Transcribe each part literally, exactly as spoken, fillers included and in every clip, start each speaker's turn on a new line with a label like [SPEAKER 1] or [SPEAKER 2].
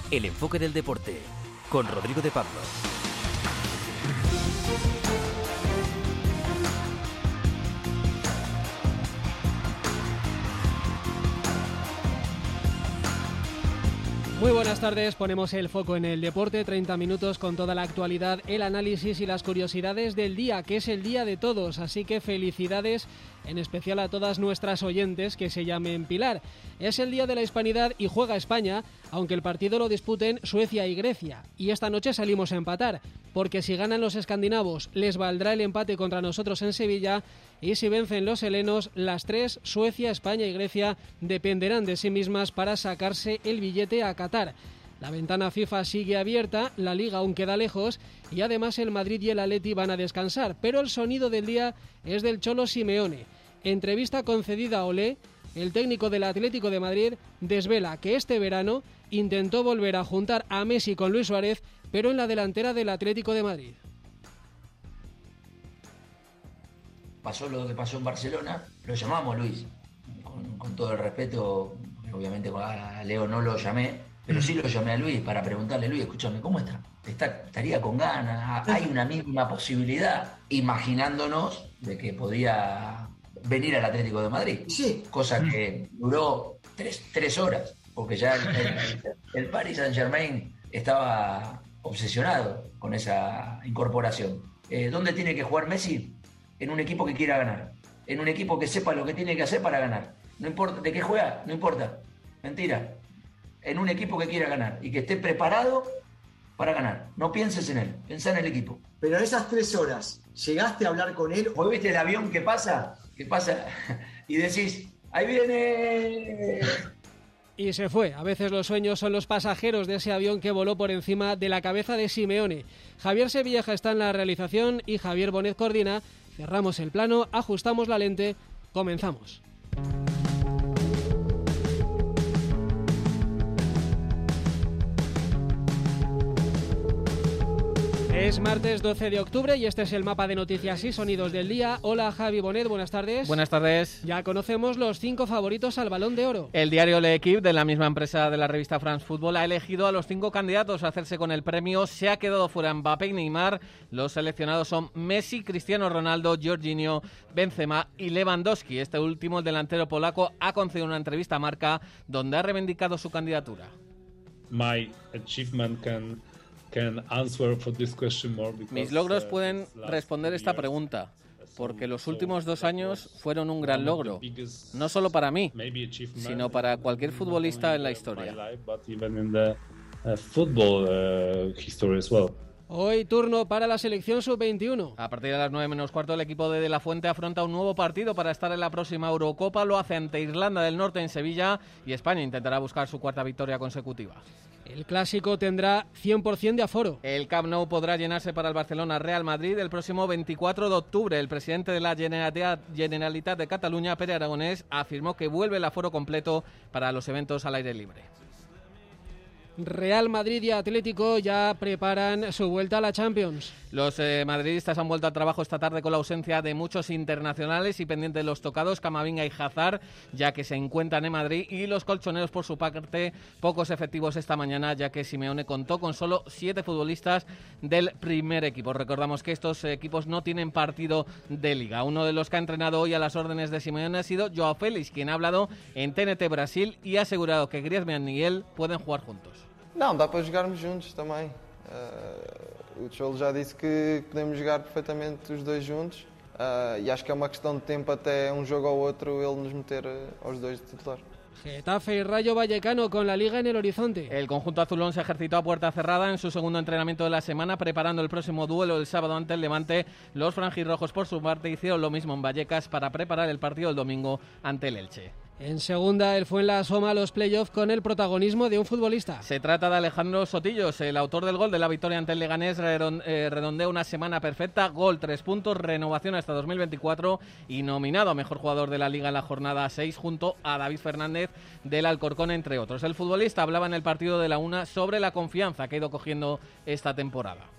[SPEAKER 1] El enfoque del deporte, con Rodrigo de Pablo.
[SPEAKER 2] Muy buenas tardes, ponemos el foco en el deporte, treinta minutos con toda la actualidad, el análisis y las curiosidades del día, que es el día de todos, así que felicidades en especial a todas nuestras oyentes que se llamen Pilar. Es el día de la hispanidad y juega España, aunque el partido lo disputen Suecia y Grecia, y esta noche salimos a empatar, porque si ganan los escandinavos les valdrá el empate contra nosotros en Sevilla, y si vencen los helenos, las tres, Suecia, España y Grecia, dependerán de sí mismas para sacarse el billete a Qatar. La ventana FIFA sigue abierta, la Liga aún queda lejos y además el Madrid y el Atleti van a descansar, pero el sonido del día es del Cholo Simeone. Entrevista concedida a Olé, el técnico del Atlético de Madrid desvela que este verano intentó volver a juntar a Messi con Luis Suárez, pero en la delantera del Atlético de Madrid.
[SPEAKER 3] Pasó lo que pasó en Barcelona, lo llamamos Luis, con, con todo el respeto, obviamente a Leo no lo llamé, pero sí lo llamé a Luis para preguntarle, Luis, escúchame, ¿cómo está? está ¿Estaría con ganas? ¿Hay una mínima posibilidad? Imaginándonos de que podía venir al Atlético de Madrid, sí. Cosa que duró tres, tres horas, porque ya el, el, el Paris Saint-Germain estaba obsesionado con esa incorporación. Eh, ¿Dónde tiene que jugar Messi? En un equipo que quiera ganar, en un equipo que sepa lo que tiene que hacer para ganar. No importa de qué juega, no importa, mentira. En un equipo que quiera ganar y que esté preparado para ganar. No pienses en él, pensá en el equipo.
[SPEAKER 4] Pero en esas tres horas, ¿llegaste a hablar con él?
[SPEAKER 3] ¿Vos viste el avión que pasa? Que pasa y decís, ahí viene...
[SPEAKER 2] Y se fue. A veces los sueños son los pasajeros de ese avión que voló por encima de la cabeza de Simeone. Javier Sevilleja está en la realización y Javier Bonet coordina. Cerramos el plano, ajustamos la lente, comenzamos. Es martes doce de octubre y este es el mapa de noticias y sonidos del día. Hola Javi Bonet, buenas tardes.
[SPEAKER 5] Buenas tardes.
[SPEAKER 2] Ya conocemos los cinco favoritos al Balón de Oro.
[SPEAKER 5] El diario L'Equipe, de la misma empresa de la revista France Football, ha elegido a los cinco candidatos a hacerse con el premio. Se ha quedado fuera Mbappé y Neymar. Los seleccionados son Messi, Cristiano Ronaldo, Jorginho, Benzema y Lewandowski. Este último, el delantero polaco, ha concedido una entrevista a Marca donde ha reivindicado su candidatura.
[SPEAKER 6] My achievement can...
[SPEAKER 5] Mis logros pueden responder esta pregunta, porque los últimos dos años fueron un gran logro, no solo para mí, sino para cualquier futbolista en la historia.
[SPEAKER 2] Hoy turno para la selección sub veintiuno.
[SPEAKER 5] A partir de las nueve menos cuarto, el equipo de De La Fuente afronta un nuevo partido para estar en la próxima Eurocopa. Lo hace ante Irlanda del Norte en Sevilla y España intentará buscar su cuarta victoria consecutiva.
[SPEAKER 2] El clásico tendrá cien por ciento de aforo.
[SPEAKER 5] El Camp Nou podrá llenarse para el Barcelona-Real Madrid el próximo veinticuatro de octubre. El presidente de la Generalitat de Cataluña, Pere Aragonés, afirmó que vuelve el aforo completo para los eventos al aire libre.
[SPEAKER 2] Real Madrid y Atlético ya preparan su vuelta a la Champions.
[SPEAKER 5] Los eh, madridistas han vuelto al trabajo esta tarde con la ausencia de muchos internacionales y pendientes de los tocados, Camavinga y Hazard, ya que se encuentran en Madrid, y los colchoneros por su parte pocos efectivos esta mañana, ya que Simeone contó con solo siete futbolistas del primer equipo. Recordamos que estos equipos no tienen partido de liga. Uno de los que ha entrenado hoy a las órdenes de Simeone ha sido Joao Félix, quien ha hablado en T N T Brasil y ha asegurado que Griezmann y él pueden jugar juntos.
[SPEAKER 7] Não, dá para jogarmos juntos também. Uh, o Cholo já disse que podemos jogar perfeitamente os dois juntos uh, e acho que é uma questão de tempo até um jogo ou outro ele nos meter uh, aos dois de titular.
[SPEAKER 2] Getafe y Rayo Vallecano con la Liga en el horizonte.
[SPEAKER 5] El conjunto azulón se ejercitó a puerta cerrada en su segundo entrenamiento de la semana, preparando el próximo duelo el sábado ante el Levante. Los franjirrojos, por su parte, hicieron lo mismo en Vallecas para preparar el partido el domingo ante el Elche.
[SPEAKER 2] En segunda, el Fuenla asoma a los playoffs con el protagonismo de un futbolista.
[SPEAKER 5] Se trata de Alejandro Sotillos, el autor del gol de la victoria ante el Leganés. Redondea una semana perfecta, gol, tres puntos, renovación hasta dos mil veinticuatro y nominado a mejor jugador de la Liga en la jornada seis junto a David Fernández del Alcorcón, entre otros. El futbolista hablaba en el partido de la una sobre la confianza que ha ido cogiendo esta temporada.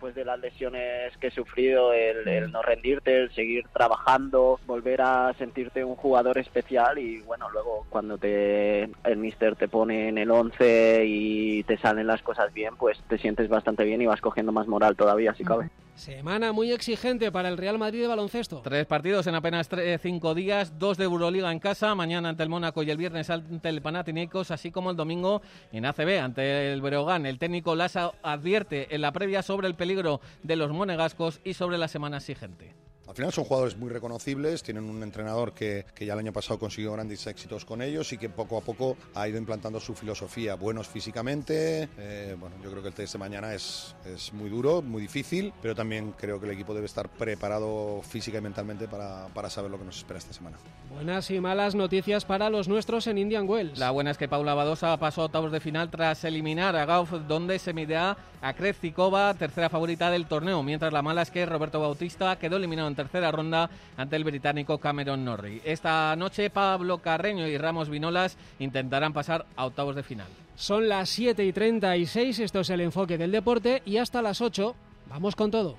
[SPEAKER 8] después de las lesiones que he sufrido, el, el no rendirte, el seguir trabajando, volver a sentirte un jugador especial y bueno, luego cuando te el míster te pone en el once y te salen las cosas bien, pues te sientes bastante bien y vas cogiendo más moral todavía, si cabe.
[SPEAKER 2] Semana muy exigente para el Real Madrid de baloncesto.
[SPEAKER 5] Tres partidos en apenas tres, cinco días, dos de Euroliga en casa, mañana ante el Mónaco y el viernes ante el Panathinaikos, así como el domingo en A C B ante el Breogán. El técnico Lasa advierte en la previa sobre el peligro de los monegascos y sobre la semana exigente.
[SPEAKER 9] Al final son jugadores muy reconocibles, tienen un entrenador que, que ya el año pasado consiguió grandes éxitos con ellos y que poco a poco ha ido implantando su filosofía. Buenos físicamente, eh, bueno, yo creo que el test de mañana es, es muy duro, muy difícil, pero también creo que el equipo debe estar preparado física y mentalmente para, para saber lo que nos espera esta semana.
[SPEAKER 2] Buenas y malas noticias para los nuestros en Indian Wells.
[SPEAKER 5] La buena es que Paula Badosa pasó a octavos de final tras eliminar a Gauff, donde se medirá a Krejcikova, tercera favorita del torneo, mientras la mala es que Roberto Bautista quedó eliminado en tercera ronda ante el británico Cameron Norrie. Esta noche Pablo Carreño y Ramos Vinolas intentarán pasar a octavos de final.
[SPEAKER 2] Son las siete y treinta y seis, esto es el enfoque del deporte y hasta las ocho vamos con todo.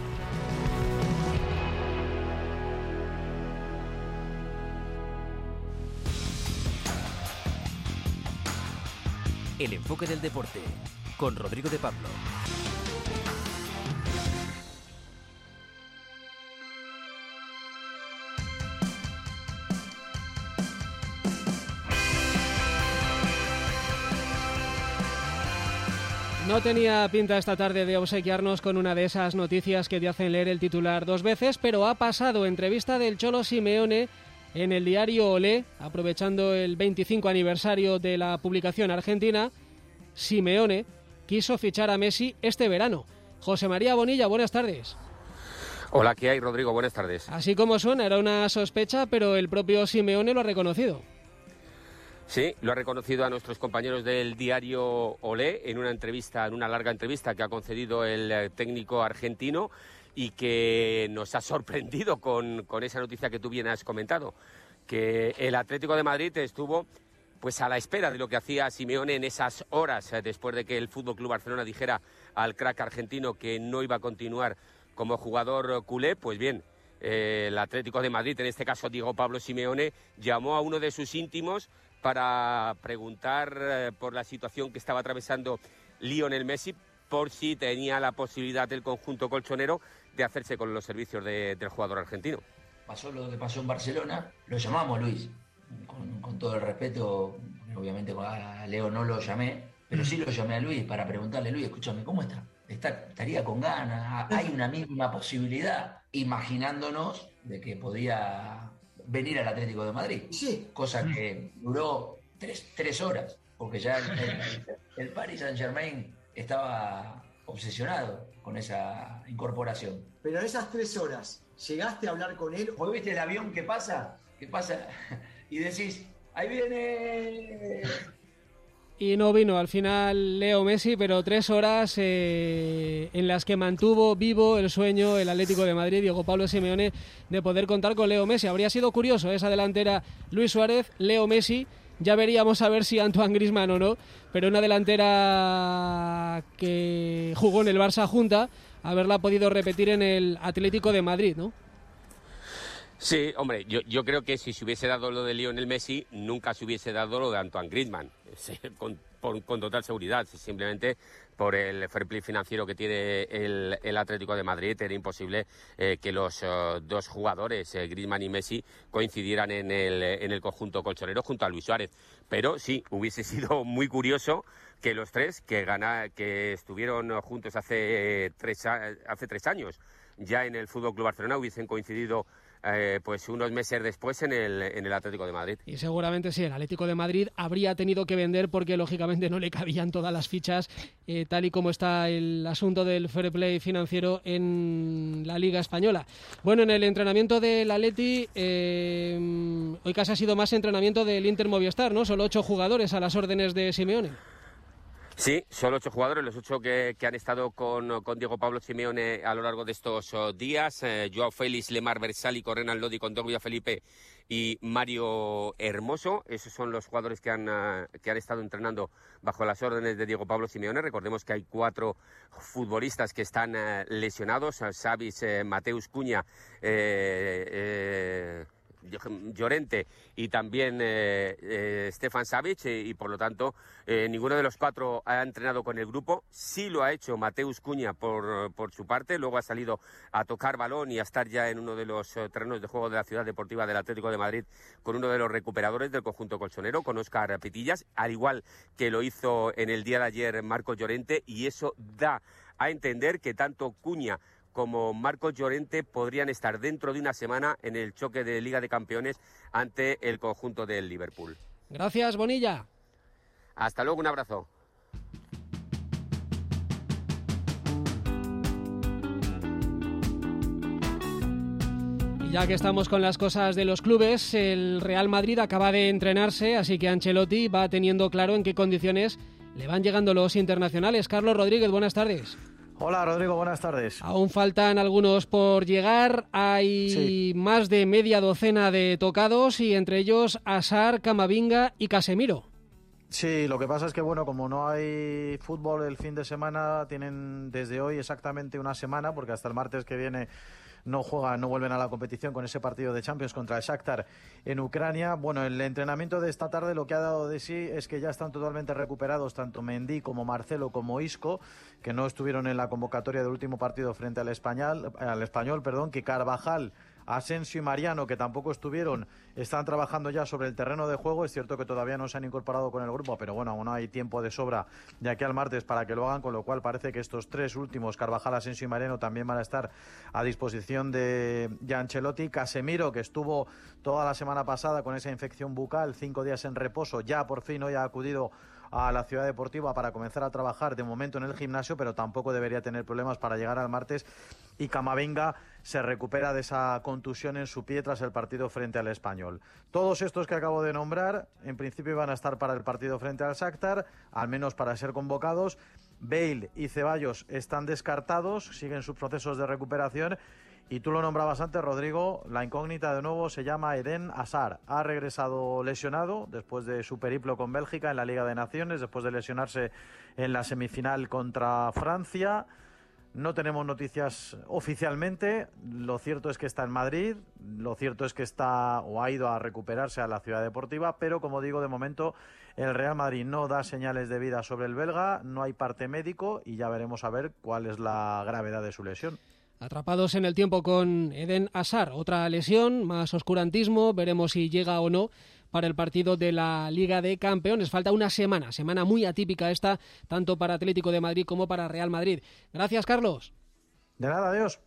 [SPEAKER 1] El enfoque del deporte con Rodrigo de Pablo.
[SPEAKER 2] No tenía pinta esta tarde de obsequiarnos con una de esas noticias que te hacen leer el titular dos veces, pero ha pasado entrevista del Cholo Simeone en el diario Olé, aprovechando el veinticinco aniversario de la publicación argentina. Simeone quiso fichar a Messi este verano. José María Bonilla, buenas tardes.
[SPEAKER 10] Hola, ¿qué hay, Rodrigo? Buenas tardes.
[SPEAKER 2] Así como suena, era una sospecha, pero el propio Simeone lo ha reconocido.
[SPEAKER 10] Sí, lo ha reconocido a nuestros compañeros del diario Olé en una entrevista, en una larga entrevista que ha concedido el técnico argentino y que nos ha sorprendido con, con esa noticia que tú bien has comentado, que el Atlético de Madrid estuvo pues a la espera de lo que hacía Simeone en esas horas después de que el F C Barcelona dijera al crack argentino que no iba a continuar como jugador culé. Pues bien, eh, el Atlético de Madrid, en este caso Diego Pablo Simeone, llamó a uno de sus íntimos para preguntar eh, por la situación que estaba atravesando Lionel Messi, por si tenía la posibilidad del conjunto colchonero de hacerse con los servicios de, del jugador argentino.
[SPEAKER 3] Pasó lo que pasó en Barcelona, lo llamamos, Luis, con, con todo el respeto, obviamente a Leo no lo llamé, pero sí lo llamé a Luis para preguntarle, Luis, escúchame, ¿cómo está? está estaría con ganas, hay una mínima posibilidad, imaginándonos de que podía venir al Atlético de Madrid, sí. Cosa que duró tres, tres horas, porque ya el, el, el Paris Saint-Germain estaba obsesionado con esa incorporación.
[SPEAKER 4] Pero en esas tres horas, ¿llegaste a hablar con él?
[SPEAKER 3] ¿Vos viste el avión que pasa? Que pasa y decís, ahí viene...
[SPEAKER 2] Y no vino al final Leo Messi, pero tres horas eh, en las que mantuvo vivo el sueño el Atlético de Madrid, Diego Pablo Simeone, de poder contar con Leo Messi. Habría sido curioso esa delantera Luis Suárez, Leo Messi, ya veríamos a ver si Antoine Griezmann o no, pero una delantera que jugó en el Barça junta, haberla podido repetir en el Atlético de Madrid, ¿no?
[SPEAKER 10] Sí, hombre, yo, yo creo que si se hubiese dado lo de Lionel Messi, nunca se hubiese dado lo de Antoine Griezmann, sí, con, por, con total seguridad, simplemente por el fair play financiero que tiene el, el Atlético de Madrid, era imposible eh, que los uh, dos jugadores, eh, Griezmann y Messi, coincidieran en el, en el conjunto colchonero junto a Luis Suárez. Pero sí, hubiese sido muy curioso que los tres, que, gana, que estuvieron juntos hace, eh, tres, hace tres años, ya en el F C Barcelona, hubiesen coincidido Eh, pues unos meses después en el, en el Atlético de Madrid.
[SPEAKER 2] Y seguramente sí, el Atlético de Madrid habría tenido que vender porque lógicamente no le cabían todas las fichas eh, tal y como está el asunto del fair play financiero en la Liga Española. Bueno, en el entrenamiento del Atleti eh, hoy casi ha sido más entrenamiento del Inter Movistar, ¿no? Solo ocho jugadores a las órdenes de Simeone.
[SPEAKER 10] Sí, son ocho jugadores, los ocho que, que han estado con, con Diego Pablo Simeone a lo largo de estos oh, días. Eh, Joao Félix, Lemar Bersali, Renan Lodi, Kondogbia Felipe y Mario Hermoso. Esos son los jugadores que han, uh, que han estado entrenando bajo las órdenes de Diego Pablo Simeone. Recordemos que hay cuatro futbolistas que están uh, lesionados. Savic, eh, Mateus Cunha, eh, eh, Llorente y también eh, eh, Stefan Savic y, y por lo tanto eh, ninguno de los cuatro ha entrenado con el grupo. Sí lo ha hecho Mateus Cunha por, por su parte, luego ha salido a tocar balón y a estar ya en uno de los uh, terrenos de juego de la Ciudad Deportiva del Atlético de Madrid con uno de los recuperadores del conjunto colchonero, con Óscar Pitillas, al igual que lo hizo en el día de ayer Marcos Llorente, y eso da a entender que tanto Cunha como Marcos Llorente podrían estar dentro de una semana en el choque de Liga de Campeones ante el conjunto del Liverpool.
[SPEAKER 2] Gracias, Bonilla.
[SPEAKER 10] Hasta luego, un abrazo.
[SPEAKER 2] Y ya que estamos con las cosas de los clubes, el Real Madrid acaba de entrenarse, así que Ancelotti va teniendo claro en qué condiciones le van llegando los internacionales. Carlos Rodríguez, buenas tardes.
[SPEAKER 11] Hola Rodrigo, buenas tardes.
[SPEAKER 2] Aún faltan algunos por llegar, hay sí. más de media docena de tocados y entre ellos Hazard, Camavinga y Casemiro.
[SPEAKER 11] Sí, lo que pasa es que bueno, como no hay fútbol el fin de semana, tienen desde hoy exactamente una semana, porque hasta el martes que viene no juegan, no vuelven a la competición con ese partido de Champions contra el Shakhtar en Ucrania. Bueno, el entrenamiento de esta tarde lo que ha dado de sí es que ya están totalmente recuperados tanto Mendy como Marcelo como Isco, que no estuvieron en la convocatoria del último partido frente al Español, al Español, perdón, que Carvajal, Asensio y Mariano, que tampoco estuvieron, están trabajando ya sobre el terreno de juego. Es cierto que todavía no se han incorporado con el grupo, pero bueno, aún hay tiempo de sobra de aquí al martes para que lo hagan, con lo cual parece que estos tres últimos, Carvajal, Asensio y Mariano, también van a estar a disposición de, de Ancelotti. Casemiro, que estuvo toda la semana pasada con esa infección bucal, cinco días en reposo, ya por fin hoy ha acudido a la Ciudad Deportiva para comenzar a trabajar de momento en el gimnasio, pero tampoco debería tener problemas para llegar al martes. Y Camavinga se recupera de esa contusión en su pie tras el partido frente al Español. Todos estos que acabo de nombrar, en principio van a estar para el partido frente al Shakhtar, al menos para ser convocados. Bale y Ceballos están descartados, siguen sus procesos de recuperación. Y tú lo nombrabas antes, Rodrigo, la incógnita de nuevo se llama Eden Hazard. Ha regresado lesionado después de su periplo con Bélgica en la Liga de Naciones, después de lesionarse en la semifinal contra Francia. No tenemos noticias oficialmente. Lo cierto es que está en Madrid, lo cierto es que está o ha ido a recuperarse a la Ciudad Deportiva, pero como digo, de momento el Real Madrid no da señales de vida sobre el belga, no hay parte médico y ya veremos a ver cuál es la gravedad de su lesión.
[SPEAKER 2] Atrapados en el tiempo con Eden Hazard, otra lesión, más oscurantismo, veremos si llega o no para el partido de la Liga de Campeones. Falta una semana, semana muy atípica esta, tanto para Atlético de Madrid como para Real Madrid. Gracias, Carlos.
[SPEAKER 11] De nada, adiós.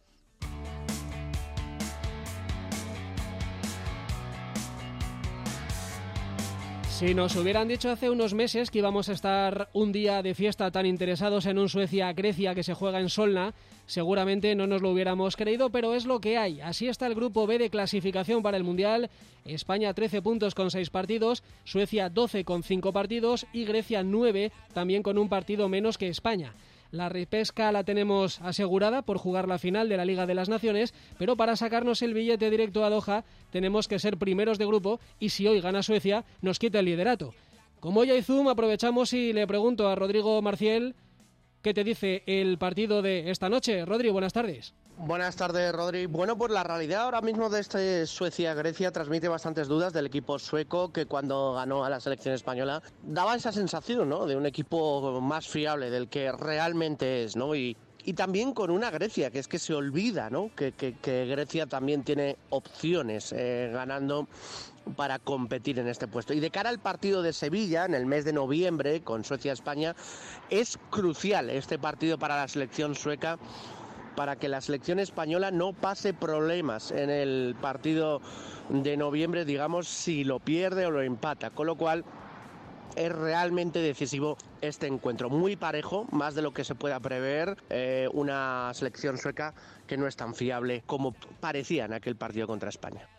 [SPEAKER 2] Si nos hubieran dicho hace unos meses que íbamos a estar un día de fiesta tan interesados en un Suecia-Grecia que se juega en Solna, seguramente no nos lo hubiéramos creído, pero es lo que hay. Así está el grupo B de clasificación para el Mundial. España trece puntos con seis partidos, Suecia doce con cinco partidos y Grecia nueve, también con un partido menos que España. La repesca la tenemos asegurada por jugar la final de la Liga de las Naciones, pero para sacarnos el billete directo a Doha tenemos que ser primeros de grupo y si hoy gana Suecia nos quita el liderato. Como hoy hay Zoom, aprovechamos y le pregunto a Rodrigo Marciel qué te dice el partido de esta noche. Rodri, buenas tardes.
[SPEAKER 12] Buenas tardes, Rodri. Bueno, pues la realidad ahora mismo de este Suecia-Grecia transmite bastantes dudas del equipo sueco, que cuando ganó a la selección española daba esa sensación, ¿no?, de un equipo más fiable del que realmente es, ¿no? Y, y también con una Grecia que es que se olvida, ¿no?, que, que, que Grecia también tiene opciones eh, ganando para competir en este puesto. Y de cara al partido de Sevilla en el mes de noviembre con Suecia-España, es crucial este partido para la selección sueca, para que la selección española no pase problemas en el partido de noviembre, digamos, si lo pierde o lo empata, con lo cual es realmente decisivo este encuentro, muy parejo, más de lo que se pueda prever, eh, una selección sueca que no es tan fiable como parecía en aquel partido contra España.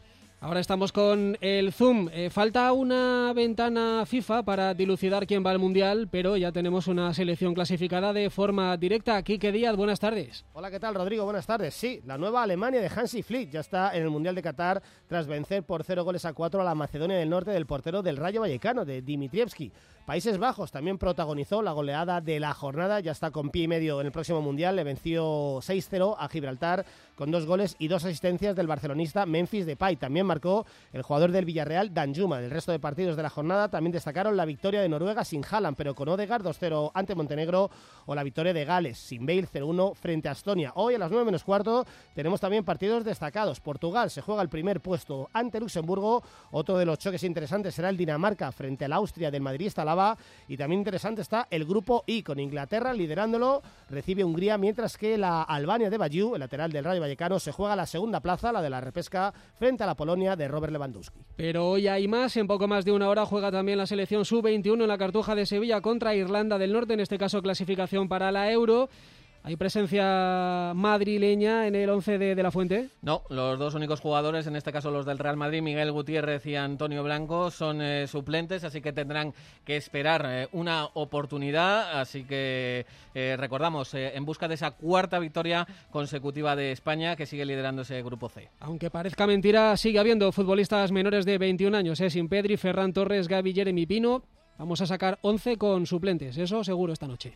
[SPEAKER 2] Ahora estamos con el Zoom. Eh, falta una ventana FIFA para dilucidar quién va al Mundial, pero ya tenemos una selección clasificada de forma directa. Quique Díaz, buenas tardes.
[SPEAKER 13] Hola, ¿qué tal, Rodrigo? Buenas tardes. Sí, la nueva Alemania de Hansi Flick ya está en el Mundial de Qatar tras vencer por cero goles a cuatro a la Macedonia del Norte del portero del Rayo Vallecano, de Dimitrievski. Países Bajos también protagonizó la goleada de la jornada, ya está con pie y medio en el próximo Mundial, le venció seis cero a Gibraltar con dos goles y dos asistencias del barcelonista Memphis Depay. También marcó el jugador del Villarreal, Danjuma. Del resto de partidos de la jornada también destacaron la victoria de Noruega sin Haaland, pero con Odegaard dos cero ante Montenegro, o la victoria de Gales sin Bale cero uno frente a Estonia. Hoy a las nueve menos cuarto tenemos también partidos destacados. Portugal se juega el primer puesto ante Luxemburgo, otro de los choques interesantes será el Dinamarca frente al Austria del madridista Lava, y también interesante está el grupo I, con Inglaterra liderándolo, recibe Hungría, mientras que la Albania de Bayu, el lateral del Rayo Vallecano, se juega la segunda plaza, la de la repesca, frente a la Polonia de Robert Lewandowski.
[SPEAKER 2] Pero hoy hay más, en poco más de una hora juega también la selección sub veintiuno en la Cartuja de Sevilla contra Irlanda del Norte, en este caso clasificación para la Euro. ¿Hay presencia madrileña en el once de, de la Fuente?
[SPEAKER 5] No, los dos únicos jugadores, en este caso los del Real Madrid, Miguel Gutiérrez y Antonio Blanco, son eh, suplentes, así que tendrán que esperar eh, una oportunidad. Así que eh, recordamos, eh, en busca de esa cuarta victoria consecutiva de España, que sigue liderando ese grupo C.
[SPEAKER 2] Aunque parezca mentira, sigue habiendo futbolistas menores de veintiún años, ¿eh? Sin Pedri, Ferran Torres, Gavi, Jeremy Pino. Vamos a sacar once con suplentes, eso seguro esta noche.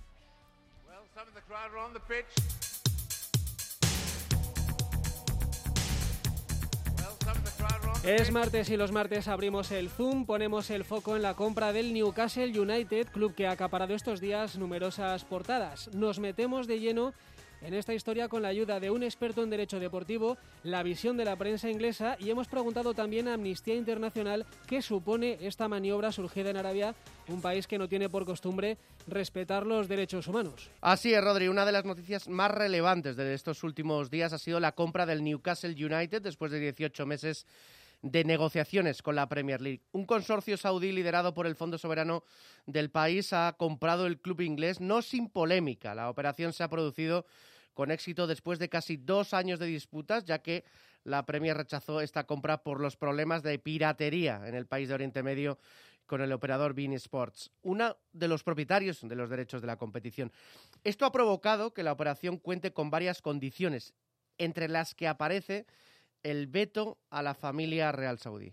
[SPEAKER 2] Es martes y los martes abrimos el Zoom, ponemos el foco en la compra del Newcastle United, club que ha acaparado estos días numerosas portadas. Nos metemos de lleno en esta historia con la ayuda de un experto en derecho deportivo, la visión de la prensa inglesa, y hemos preguntado también a Amnistía Internacional qué supone esta maniobra surgida en Arabia, un país que no tiene por costumbre respetar los derechos humanos.
[SPEAKER 12] Así es, Rodri, una de las noticias más relevantes de estos últimos días ha sido la compra del Newcastle United después de dieciocho meses de negociaciones con la Premier League. Un consorcio saudí liderado por el Fondo Soberano del país ha comprado el club inglés, no sin polémica. La operación se ha producido con éxito después de casi dos años de disputas, ya que la Premier rechazó esta compra por los problemas de piratería en el país de Oriente Medio con el operador beIN Sports, uno de los propietarios de los derechos de la competición. Esto ha provocado que la operación cuente con varias condiciones, entre las que aparece el veto a la familia real saudí.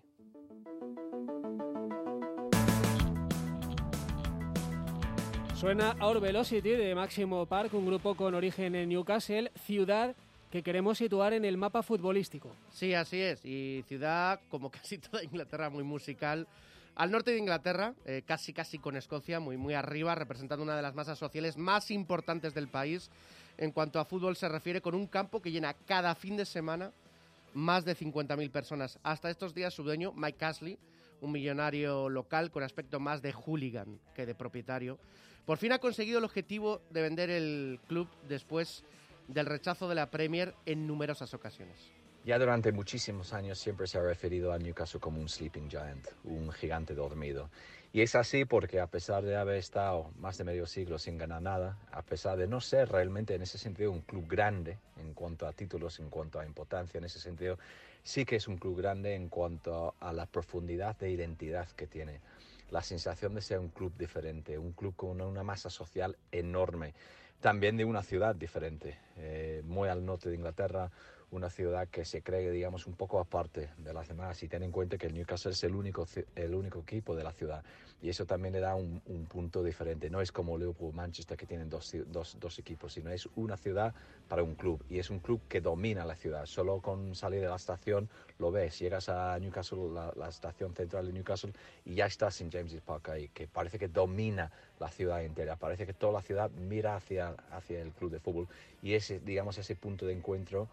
[SPEAKER 2] Suena Our Velocity de Máximo Park, un grupo con origen en Newcastle, ciudad que queremos situar en el mapa futbolístico.
[SPEAKER 12] Sí, así es, y ciudad, como casi toda Inglaterra, muy musical. Al norte de Inglaterra, eh, casi casi con Escocia, muy, muy arriba, representando una de las masas sociales más importantes del país. En cuanto a fútbol se refiere, con un campo que llena cada fin de semana más de cincuenta mil personas. Hasta estos días su dueño, Mike Ashley, un millonario local con aspecto más de hooligan que de propietario, por fin ha conseguido el objetivo de vender el club después del rechazo de la Premier en numerosas ocasiones.
[SPEAKER 14] Ya durante muchísimos años siempre se ha referido a Newcastle como un sleeping giant, un gigante dormido. Y es así porque a pesar de haber estado más de medio siglo sin ganar nada, a pesar de no ser realmente en ese sentido un club grande en cuanto a títulos, en cuanto a importancia en ese sentido, sí que es un club grande en cuanto a la profundidad de identidad que tiene. La sensación de ser un club diferente, un club con una masa social enorme, también de una ciudad diferente, eh, muy al norte de Inglaterra, una ciudad que se cree, digamos, un poco aparte de las demás, y ten en cuenta que el Newcastle es el único, el único equipo de la ciudad, y eso también le da un, un punto diferente. No es como Liverpool, Manchester, que tienen dos, dos, dos equipos, sino es una ciudad para un club, y es un club que domina la ciudad. Solo con salir de la estación lo ves, llegas a Newcastle, la, la estación central de Newcastle, y ya estás en James's Park ahí, que parece que domina la ciudad entera, parece que toda la ciudad mira hacia, hacia el club de fútbol, y ese, digamos, ese punto de encuentro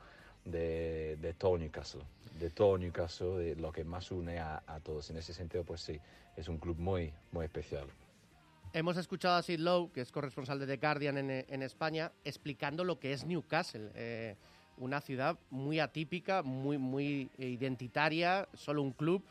[SPEAKER 14] De, de todo Newcastle, de todo Newcastle, de lo que más une a, a todos. En ese sentido, pues sí, es un club muy, muy especial.
[SPEAKER 12] Hemos escuchado a Sid Lowe, que es corresponsal de The Guardian en, en España, explicando lo que es Newcastle, eh, una ciudad muy atípica, muy, muy identitaria, solo un club,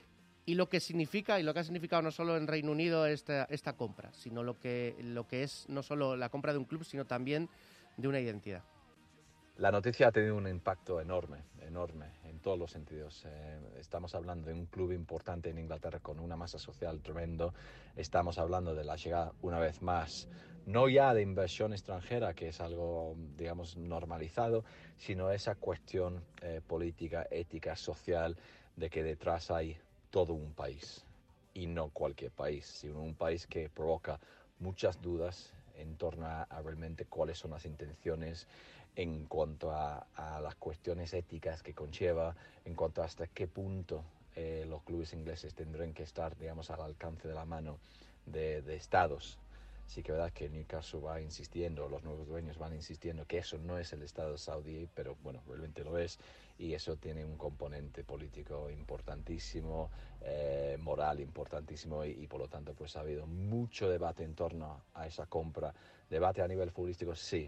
[SPEAKER 12] y lo que significa, y lo que ha significado no solo en Reino Unido esta, esta compra, sino lo que, lo que es no solo la compra de un club, sino también de una identidad.
[SPEAKER 14] La noticia ha tenido un impacto enorme, enorme en todos los sentidos. Eh, estamos hablando de un club importante en Inglaterra con una masa social tremendo. Estamos hablando de la llegada, una vez más, no ya de inversión extranjera, que es algo, digamos, normalizado, sino esa cuestión eh, política, ética, social, de que detrás hay todo un país. Y no cualquier país, sino un país que provoca muchas dudas en torno a, a realmente cuáles son las intenciones en cuanto a, a las cuestiones éticas que conlleva, en cuanto a hasta qué punto eh, los clubes ingleses tendrán que estar, digamos, al alcance de la mano de, de estados. Sí que es verdad que Newcastle va insistiendo, los nuevos dueños van insistiendo que eso no es el Estado saudí, pero bueno, realmente lo es, y eso tiene un componente político importantísimo, eh, moral importantísimo, y, y por lo tanto pues ha habido mucho debate en torno a esa compra. Debate a nivel futbolístico, sí,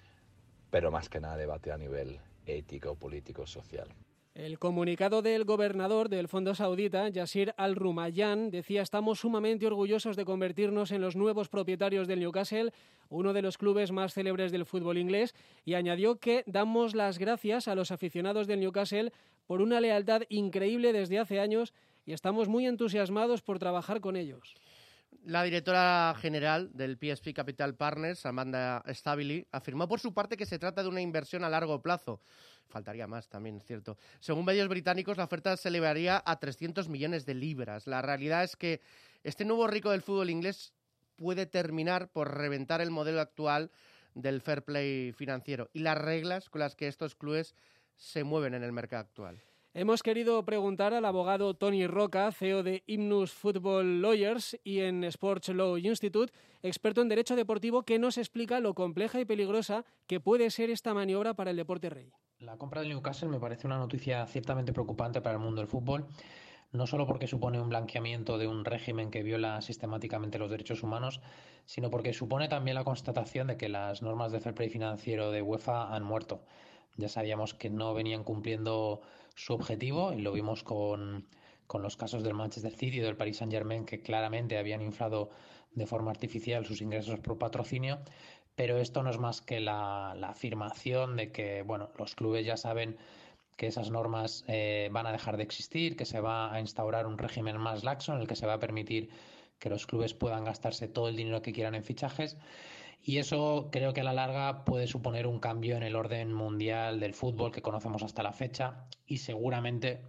[SPEAKER 14] pero más que nada debate a nivel ético, político, social.
[SPEAKER 2] El comunicado del gobernador del Fondo Saudita, Yasir Al-Rumayyan, decía: estamos sumamente orgullosos de convertirnos en los nuevos propietarios del Newcastle, uno de los clubes más célebres del fútbol inglés, y añadió que damos las gracias a los aficionados del Newcastle por una lealtad increíble desde hace años y estamos muy entusiasmados por trabajar con ellos.
[SPEAKER 12] La directora general del P S P Capital Partners, Amanda Stabile, afirmó por su parte que se trata de una inversión a largo plazo. Faltaría más también, es cierto. Según medios británicos, la oferta se elevaría a trescientos millones de libras. La realidad es que este nuevo rico del fútbol inglés puede terminar por reventar el modelo actual del fair play financiero y las reglas con las que estos clubes se mueven en el mercado actual.
[SPEAKER 2] Hemos querido preguntar al abogado Tony Roca, C E O de Imnus Football Lawyers y en Sports Law Institute, experto en derecho deportivo, que nos explica lo compleja y peligrosa que puede ser esta maniobra para el deporte rey.
[SPEAKER 15] La compra del Newcastle me parece una noticia ciertamente preocupante para el mundo del fútbol, no solo porque supone un blanqueamiento de un régimen que viola sistemáticamente los derechos humanos, sino porque supone también la constatación de que las normas de fair play financiero de UEFA han muerto. Ya sabíamos que no venían cumpliendo su objetivo y lo vimos con, con los casos del Manchester City y del Paris Saint-Germain, que claramente habían inflado de forma artificial sus ingresos por patrocinio, pero esto no es más que la, la afirmación de que bueno, los clubes ya saben que esas normas eh, van a dejar de existir, que se va a instaurar un régimen más laxo en el que se va a permitir que los clubes puedan gastarse todo el dinero que quieran en fichajes. Y eso creo que a la larga puede suponer un cambio en el orden mundial del fútbol que conocemos hasta la fecha y seguramente,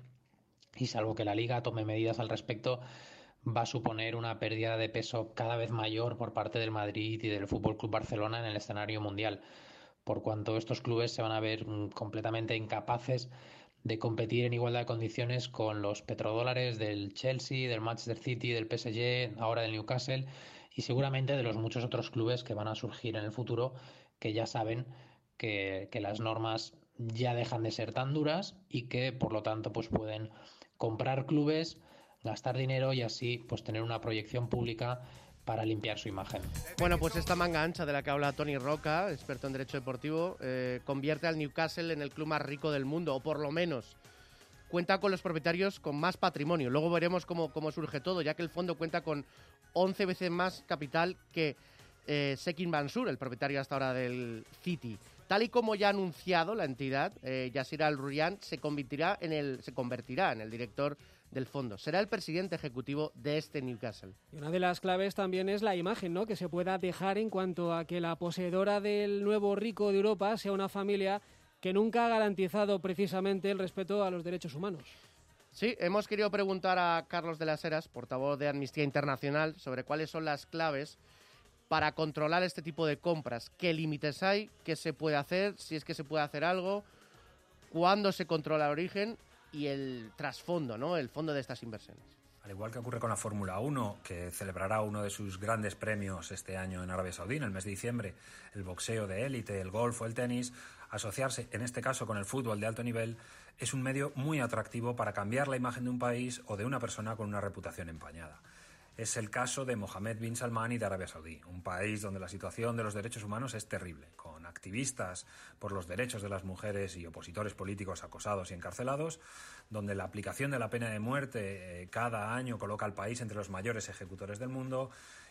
[SPEAKER 15] y salvo que la Liga tome medidas al respecto, va a suponer una pérdida de peso cada vez mayor por parte del Madrid y del F C Barcelona en el escenario mundial, por cuanto estos clubes se van a ver completamente incapaces de competir en igualdad de condiciones con los petrodólares del Chelsea, del Manchester City, del P S G, ahora del Newcastle, y seguramente de los muchos otros clubes que van a surgir en el futuro, que ya saben que, que las normas ya dejan de ser tan duras y que por lo tanto pues pueden comprar clubes, gastar dinero y así pues tener una proyección pública para limpiar su imagen.
[SPEAKER 12] Bueno, pues esta manga ancha de la que habla Tony Roca, experto en derecho deportivo, eh, convierte al Newcastle en el club más rico del mundo, o por lo menos cuenta con los propietarios con más patrimonio. Luego veremos cómo, cómo surge todo, ya que el fondo cuenta con once veces más capital que eh, Sekin Mansour, el propietario hasta ahora del City. Tal y como ya ha anunciado la entidad, eh, Yasir Al-Rumayyan se convertirá en el se convertirá en el director del fondo. Será el presidente ejecutivo de este Newcastle.
[SPEAKER 2] Y una de las claves también es la imagen, ¿no?, que se pueda dejar en cuanto a que la poseedora del nuevo rico de Europa sea una familia que nunca ha garantizado precisamente el respeto a los derechos humanos.
[SPEAKER 12] Sí, hemos querido preguntar a Carlos de las Heras, portavoz de Amnistía Internacional, sobre cuáles son las claves para controlar este tipo de compras. ¿Qué límites hay? ¿Qué se puede hacer? Si es que se puede hacer algo. ¿Cuándo se controla el origen? Y el trasfondo, ¿no?, el fondo de estas inversiones.
[SPEAKER 16] Al igual que ocurre con la Fórmula uno, que celebrará uno de sus grandes premios este año en Arabia Saudí, en el mes de diciembre, el boxeo de élite, el golf o el tenis, asociarse, en este caso con el fútbol de alto nivel, es un medio muy atractivo para cambiar la imagen de un país o de una persona con una reputación empañada. Es el caso de Mohammed bin Salman y de Arabia Saudí, un país donde la situación de los derechos humanos es terrible, con activistas por los derechos de las mujeres y opositores políticos acosados y encarcelados, donde la aplicación de la pena de muerte eh, cada año coloca al país entre los mayores ejecutores del mundo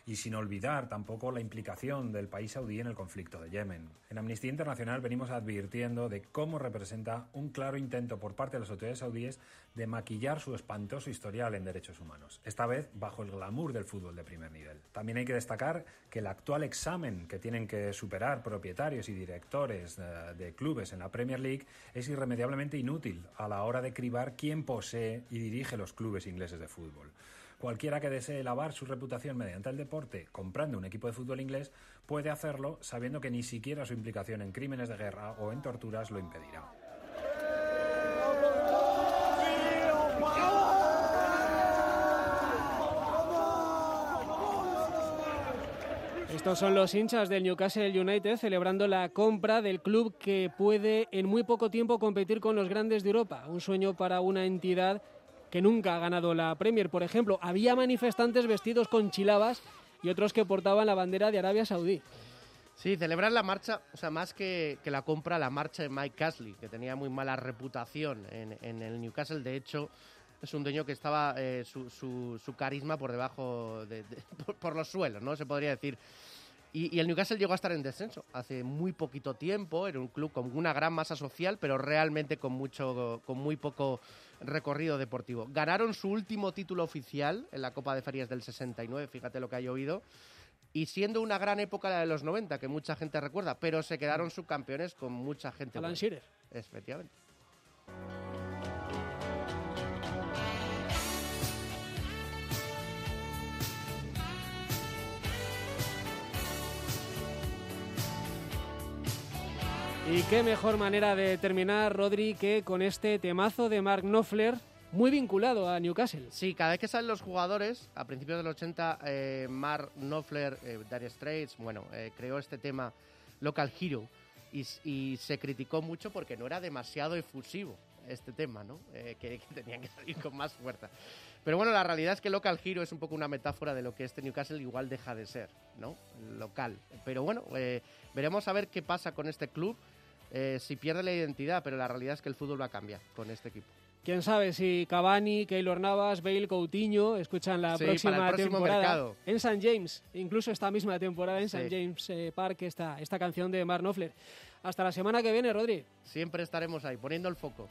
[SPEAKER 16] y sin olvidar tampoco la implicación del país saudí en el conflicto de Yemen. En Amnistía Internacional venimos advirtiendo de cómo representa un claro intento por parte de las autoridades saudíes de maquillar su espantoso historial en derechos humanos, esta vez bajo el glamour del fútbol de primer nivel. También hay que destacar que el actual examen que tienen que superar propietarios y directores de, de clubes en la Premier League es irremediablemente inútil a la hora de cribar quién posee y dirige los clubes ingleses de fútbol. Cualquiera que desee lavar su reputación mediante el deporte comprando un equipo de fútbol inglés puede hacerlo sabiendo que ni siquiera su implicación en crímenes de guerra o en torturas lo impedirá.
[SPEAKER 2] Estos son los hinchas del Newcastle United celebrando la compra del club que puede en muy poco tiempo competir con los grandes de Europa. Un sueño para una entidad que nunca ha ganado la Premier. Por ejemplo, había manifestantes vestidos con chilabas y otros que portaban la bandera de Arabia Saudí.
[SPEAKER 12] Sí, celebrar la marcha, o sea, más que, que la compra, la marcha de Mike Ashley, que tenía muy mala reputación en, en el Newcastle. De hecho, es un dueño que estaba eh, su, su, su carisma por debajo, de, de, por, por los suelos, ¿no? Se podría decir. Y, y el Newcastle llegó a estar en descenso hace muy poquito tiempo. Era un club con una gran masa social, pero realmente con mucho, con muy poco recorrido deportivo. Ganaron su último título oficial en la Copa de Ferias del sesenta y nueve, fíjate lo que ha llovido. Y siendo una gran época la de los noventa, que mucha gente recuerda, pero se quedaron subcampeones con mucha gente.
[SPEAKER 2] Alan Shearer.
[SPEAKER 12] Efectivamente.
[SPEAKER 2] Y qué mejor manera de terminar, Rodri, que con este temazo de Mark Knopfler, muy vinculado a Newcastle.
[SPEAKER 12] Sí, cada vez que salen los jugadores, a principios del ochenta, eh, Mark Knopfler, eh, Dire Straits, bueno, eh, creó este tema Local Hero y, y se criticó mucho porque no era demasiado efusivo este tema, ¿no? Eh, que, que tenían que salir con más fuerza. Pero bueno, la realidad es que Local Hero es un poco una metáfora de lo que este Newcastle igual deja de ser, ¿no? Local. Pero bueno, eh, veremos a ver qué pasa con este club, eh, si pierde la identidad, pero la realidad es que el fútbol va a cambiar con este equipo.
[SPEAKER 2] Quién sabe si Cavani, Keylor Navas, Bale, Coutinho escuchan la
[SPEAKER 12] sí,
[SPEAKER 2] próxima
[SPEAKER 12] para el próximo
[SPEAKER 2] temporada
[SPEAKER 12] mercado.
[SPEAKER 2] En Saint James, incluso esta misma temporada en
[SPEAKER 12] Sí.
[SPEAKER 2] Saint James eh, Park, esta, esta canción de Mark Knopfler. Hasta la semana que viene, Rodri.
[SPEAKER 12] Siempre estaremos ahí, poniendo el foco.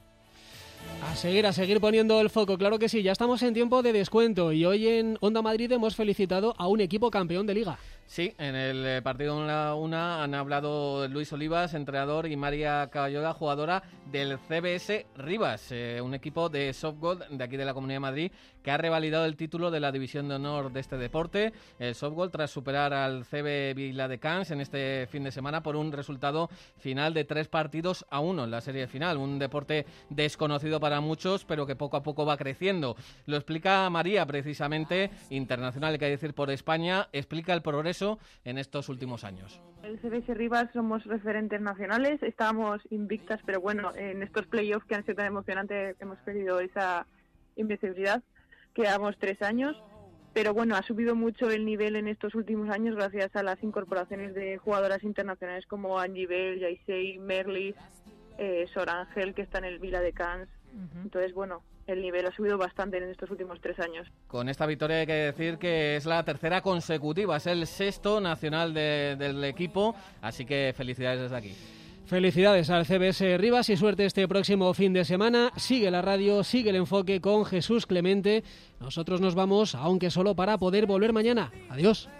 [SPEAKER 2] A seguir, a seguir poniendo el foco, claro que sí. Ya estamos en tiempo de descuento y hoy en Onda Madrid hemos felicitado a un equipo campeón de Liga.
[SPEAKER 5] Sí, en el partido una, una han hablado Luis Olivas, entrenador, y María Caballola, jugadora del C B S Rivas, eh, un equipo de softball de aquí de la Comunidad de Madrid que ha revalidado el título de la División de Honor de este deporte, el softball, tras superar al C B Viladecans en este fin de semana por un resultado final de tres partidos a uno en la serie final. Un deporte desconocido para muchos, pero que poco a poco va creciendo. Lo explica María, precisamente, internacional, hay que decir, por España, explica el progreso en estos últimos años.
[SPEAKER 17] El C B S Rivas somos referentes nacionales, estábamos invictas, pero bueno, en estos playoffs que han sido tan emocionantes hemos perdido esa invencibilidad. Quedamos tres años, pero bueno, ha subido mucho el nivel en estos últimos años gracias a las incorporaciones de jugadoras internacionales como Angie Bell, Jaisei, Merlis, eh, Sor Ángel, que está en el Viladecans. Uh-huh. Entonces, bueno, el nivel ha subido bastante en estos últimos tres años.
[SPEAKER 5] Con esta victoria hay que decir que es la tercera consecutiva, es el sexto nacional de, del equipo, así que felicidades desde aquí.
[SPEAKER 2] Felicidades al C B S Rivas y suerte este próximo fin de semana. Sigue la radio, sigue el enfoque con Jesús Clemente. Nosotros nos vamos, aunque solo para poder volver mañana. Adiós.